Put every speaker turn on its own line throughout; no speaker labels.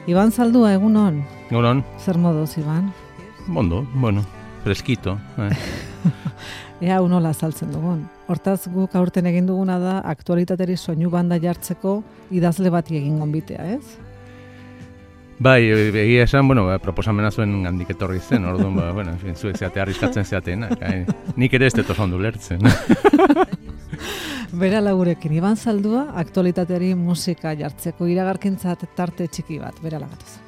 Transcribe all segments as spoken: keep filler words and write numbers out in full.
Iban Zaldua, egunon?
Egunon.
Zer moduz, Iban?
Ondo, bueno, fresquito. Eh.
Ea unola azaltzen dugun. Hortaz guk aurten egin duguna da aktualitateri soinu banda jartzeko idazle bati egin gonbitea, ez?
Bai, egia esan, bueno, proposamena zuen gandik etorri zen, orduan, ba, bueno, en fin, zuek zeate arriskatzen zeateena. Nik ere ez dut oso ondo ulertzen.
Bera lagurekin, Iban Zaldua aktualitateari musika jartzeko iragarkintzat tarte txiki bat, bera lagatoz.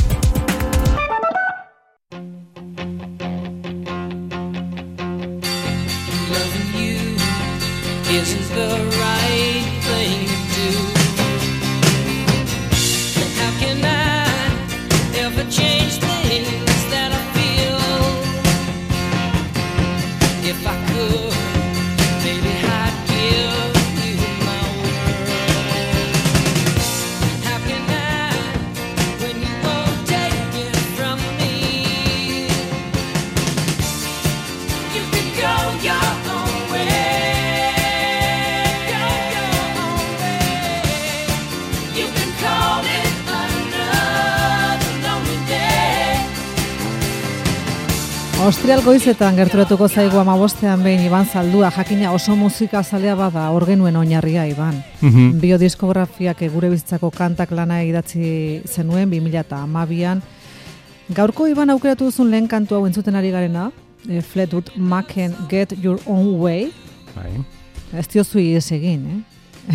Isn't the right thing to do? And how can I ever change things that I feel? If I could, maybe I'd give you my world. How can I, when you won't take it from me? You can go your own way.
Austrial goizetan gerturatuko zaigu amabostean behin Iban Zaldua, jakina oso musika zalea bada, hor genuen oinarria, Iban. Mm-hmm. Biodiskografiak gure bizitzako kantak lana idatzi zenuen, bi mila hamabian. Gaurko, Iban, aukeratu duzun lehen kantu hau entzuten ari garena, e, Fleetwood Macen Get Your Own Way.
Bai.
Ez diozu ies egin, eh?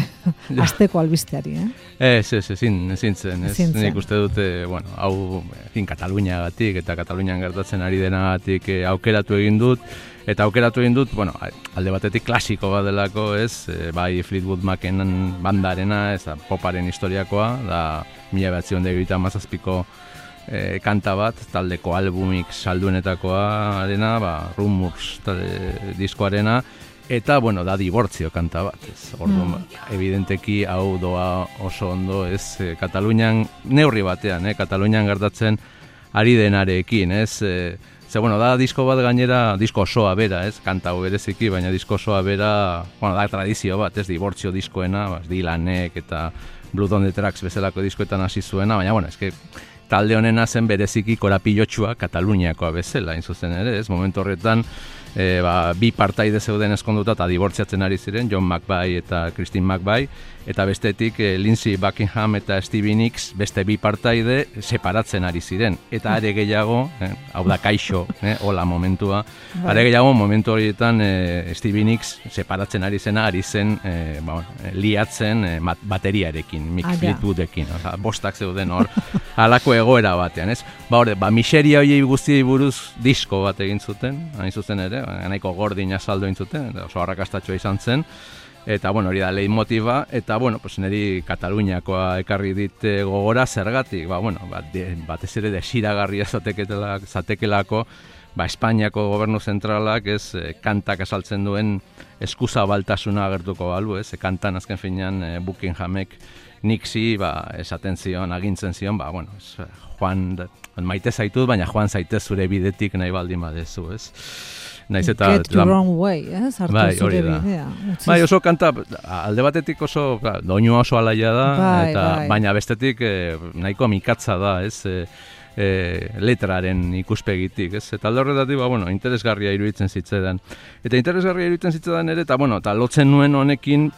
Azteko albisteari, eh?
Ez, ez, ezin, ezin zen, ez. Nik uste dute, bueno, hau, ezin, Kataluniagatik eta Katalunian gertatzen ari denagatik eh, aukeratu egin dut, eta aukeratu egin dut, bueno, alde batetik klasiko bat delako, ez, e, bai Fleetwood Macen bandarena, ez da, poparen historiakoa, da, mila behatziehun eta hirurogeita hamazazpiko e, kanta bat, taldeko albumik salduenetakoa arena, ba, Rumors talde diskoarena, eta, bueno, da dibortzio kanta bat, ez. Orduan, mm. evidenteki hau doa oso ondo, ez, e, Katalunian, neurri batean, eh, Katalunian gertatzen ari denarekin, ez. E, ze, bueno, da disko bat gainera, disko osoa bera, ez, kanta hau bereziki, baina disko osoa bera, bueno, da tradizio bat, ez, dibortzio diskoena, bas, Dylanek eta Blood on the Tracks bezalako diskoetan hasi zuena, baina, bueno, eske, talde honena zen bereziki korapilotxua Kataluniakoa bezala, hain zuzen ere, ez, momentu horretan, E, ba, bi partaide zeuden eskonduta eta dibortziatzen ari ziren, John McVie eta Christine McVie, eta bestetik e, Lindsey Buckingham eta Stevie Nicks beste bi partaide separatzen ari ziren. Eta are gehiago, eh, hau da kaixo, eh, hola momentua, are gehiago momentu horietan e, Stevie Nicks separatzen ari zena, ari zen e, ba, liatzen e, bateriarekin, Mick ah, Fleetwoodekin, oza, bostak zeuden hor, halako egoera batean, ez? Ba, hori, ba, miseria horiei guztiei buruz disko bat egin zuten, hain zuzen ere, nahiko gordina saldo intzuten, oso arrakastatxoa izan zen, eta, bueno, hori da leitmotiva, eta, bueno, pues, niri Kataluniakoa ekarri dit gogora zergatik, ba, bueno, bat, batez ere desiragarria zatekelako, ba, Espainiako gobernu zentralak, ez, kantak asaltzen duen eskuzabaltasuna agertuko balu, ez, kantan azken finean e, Buckinghamek Nixi, ba, esaten zion, agintzen zion, ba, bueno, ez, Juan, maite zaitut, baina Juan zaitez zure bidetik nahi baldin badezu, ez. Naiz eta
Get your own way, eh? Sartu
bai,
zure bidea.
Bai, oso kanta, alde batetik oso, doinua oso alaia da,
bai,
eta,
bai.
baina bestetik eh, nahiko amikatza da, ez, eh, eh, letraren ikuspegitik, ez, eta alde horretatik, ba, bueno, interesgarria iruditzen zitzaidan. Eta interesgarria iruditzen zitzaidan ere, eta, bueno, eta lotzen nuen honekin,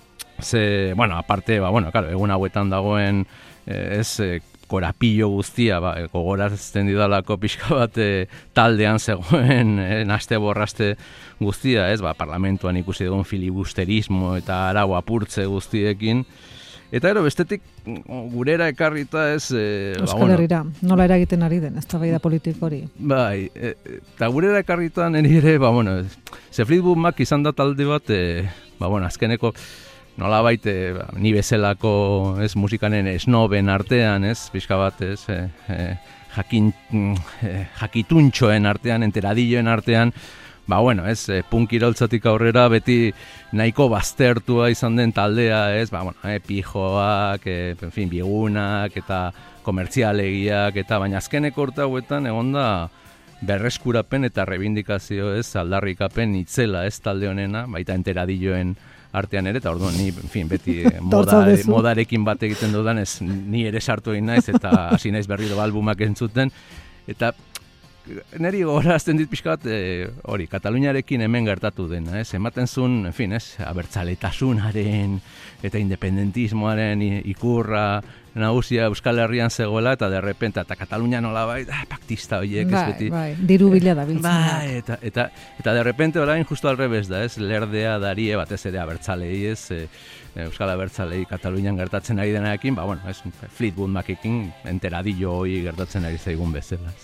ze, bueno, aparte, ba, bueno, claro, egun hauetan dagoen, eh, ez, eh, korapillo guztia, ba, gogorazten didalako pixka bat e, taldean zegoen e, naste borraste guztia, ez, ba, parlamentuan ikusi dugun filibusterismo eta arau apurtze guztiekin. Eta ero, bestetik gurera ekarrita ez... E,
Euskal Herrira, ba, bueno, nola eragiten ari den, eztabaida politiko hori.
Bai, eta e, gurera ekarrita niri ere, ba, bueno, ze Fleetwood Mac izan da talde bat, e, ba, bueno, azkeneko... Nola baite, ba, ni bezalako, ez, musikanen esnoben artean, ez, pixka bat, ez, e, e, jakin, e, jakituntxoen artean, enteradilloen artean, ba, bueno, ez, e, punk iraultzatik aurrera beti nahiko baztertua izan den taldea, ez, ba, bueno, e, pijoak, e, en fin, biegunak, eta komertzialegiak, eta baina azkeneko urte hauetan, egon da, berreskurapen eta rebindikazio, ez, aldarrikapen itzela, ez, talde honena, baita enteradilloen artean ere, eta orduan ni, en fin, beti moda, modarekin bat egiten dudan, ez ni ere sartu egin naiz, eta hasi naiz berriro albumak entzuten, eta neri gogorazten dit pixka bat, hori, Kataluniarekin hemen gertatu dena, ez? Ematen zuen, en fin, ez, abertzaletasunaren eta independentismoaren ikurra nagusia Euskal Herrian zegoela, eta derrepente, eta Katalunia nola bai, ah, paktista horiek, ez beti.
Bai, bai, diru bila da biltzen.
Bai, eta, eta, eta derrepente orain justo al revés da, ez? Lerdea darie batez ere abertzalei, ez? E, Euskal abertzalei Katalunian gertatzen ari denarekin, ba, bueno, ez, Fleetwood Macekin enteradillo hori gertatzen ari zaigun bezala, ez?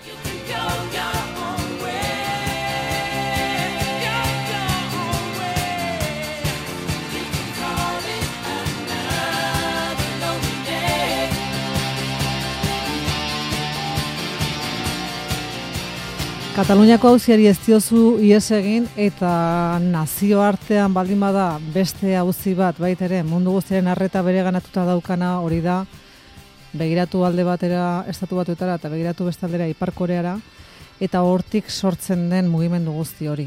Kataluniako auziari ez diozu ihes egin, eta nazioartean baldin bada beste auzi bat, bait ere mundu guztiaren arreta bereganatuta daukana hori da, begiratu alde batera estatu batuetara eta begiratu beste aldera Ipar Koreara, eta hortik sortzen den mugimendu guzti hori.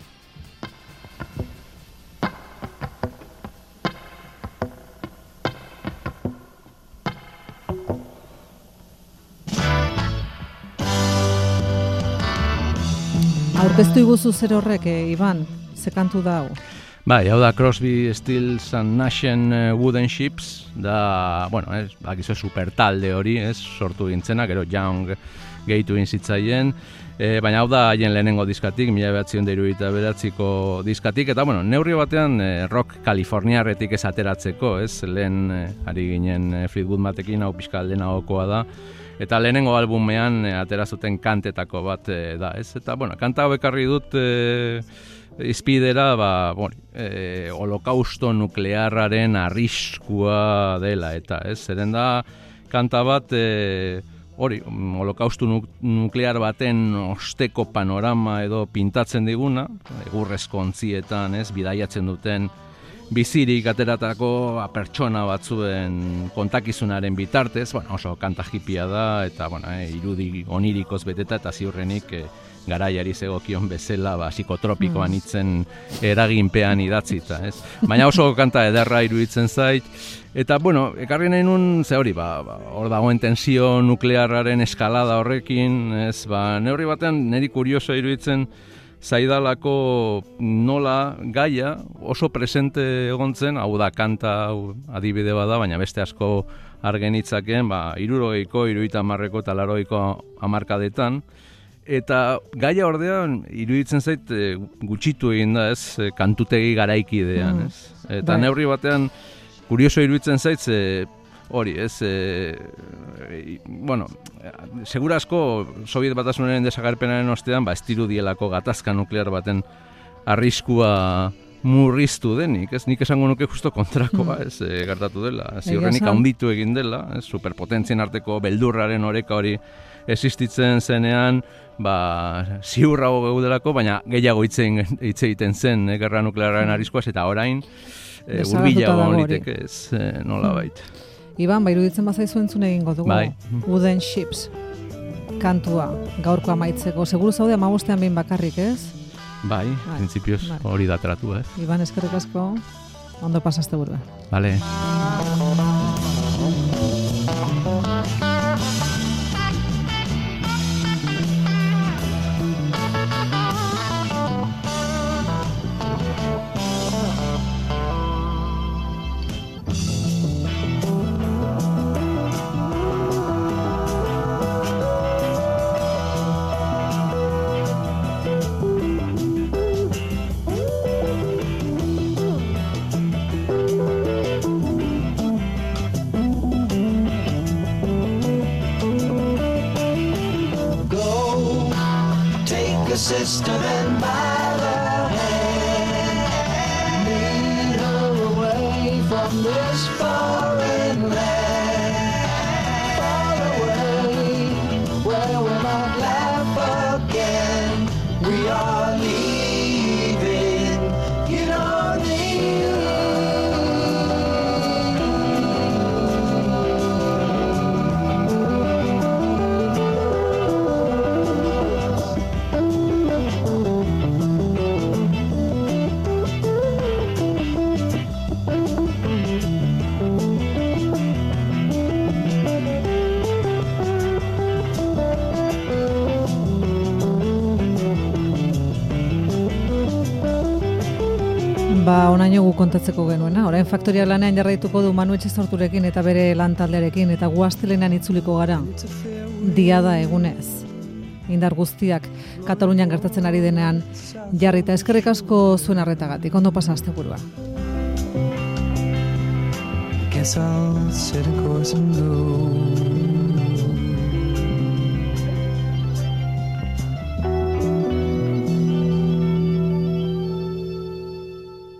Aurkeztu iguzu zer horrek, eh, Iban, ze kantu da hau?
Bai, hau da Crosby, Stills and Nashen uh, Wooden Ships, da, bueno, ez, bakizu super talde hori, ez, sortu gintzena, gero Young gehitu zitzaien, e, baina hau da haien lehenengo diskatik, mila bederatziehun eta hirurogeita bederatziko diskatik, eta bueno, neurri batean e, rock kaliforniarretik ez ateratzeko, ez, lehen e, ari ginen e, Fleetwood Macekin, hau pixka aldenagokoa da, eta lehenengo albumean e, atera zuten kantetako bat e, da, ez, eta bueno, kanta hau ekarri dut e, izpidera, ba, bueno, e, holokausto nuklearraren arriskua dela, eta ez, zeren da kanta bat, e, hori, holokaustu nuklear baten osteko panorama edo pintatzen diguna, egurrezko ontzietan, ez, bidaiatzen duten bizirik ateratako pertsona batzuen kontakizunaren bitartez, bueno, oso kanta hipia da, eta bueno, e, irudi onirikoz beteta, eta ziurrenik e, garaiari zegokion bezala, ba, psikotropikoan itzen eraginpean idatzita, ez? Baina oso kanta ederra iruditzen zait, eta, bueno, ekarri nahi nun, ze hori, ba, ba, hor dagoen tensio nuklearraren eskalada horrekin, ez, ba, neurri batean niri kurioso iruditzen zaidalako nola gaia oso presente egontzen, hau da kanta, hau adibide bada, baina beste asko argenitzaken, ba, hirurogeiko, hirurogeita hamarreko eta laurogeiko hamarkadetan, eta gaia ordean iruditzen zait e, gutxitu egin da, ez, e, kantutegi garaikidean, ez? Eta bai. Neurri batean kurioso iruditzen zait, e, hori, ez, e, e, bueno, segura asko Soviet Batasunaren desagerpenaren ostean, ba, ez dirudielako gatazka nuklear baten arriskua murriztu denik, ez, nik esango nuke justo kontrakoa, ez, e, gertatu dela, ziurrenik handitu egin dela, ez, superpotentzien arteko beldurraren oreka hori existitzen zenean, ba, ziurrago geudelako, baina gehiago hitz egiten zen, e, gerra nuklearraren arriskuaz, eta orain, e, hurbilago liteke, ez, e, nola bait.
Iban, ba, iruditzen bazaizu entzun egingo dugu.
Bai.
Wooden Ships kantua, gaurko amaitzeko. Seguru zaude hamabostean behin bakarrik, ez?
Bai,
bai.
Printzipioz hori da tratu, eh?
Iban, eskerrik asko, ondo pasaste burua.
Vale.
Sister and by the hand, lead her away from this foreign land, far away, where we might laugh again. We are leaving, you don't need.
Ba, onaino gu kontatzeko genuena. Orain Faktoria lanean jarraituko du Manu Etxezorturekin eta bere lantaldearekin, eta gu astelenean itzuliko gara. Diada egunez. Indar guztiak Katalunian gertatzen ari denean jarrita. Eskerrik asko zuen arretagatik. Ondo pasa asteburua.
Guess I'll set a course and go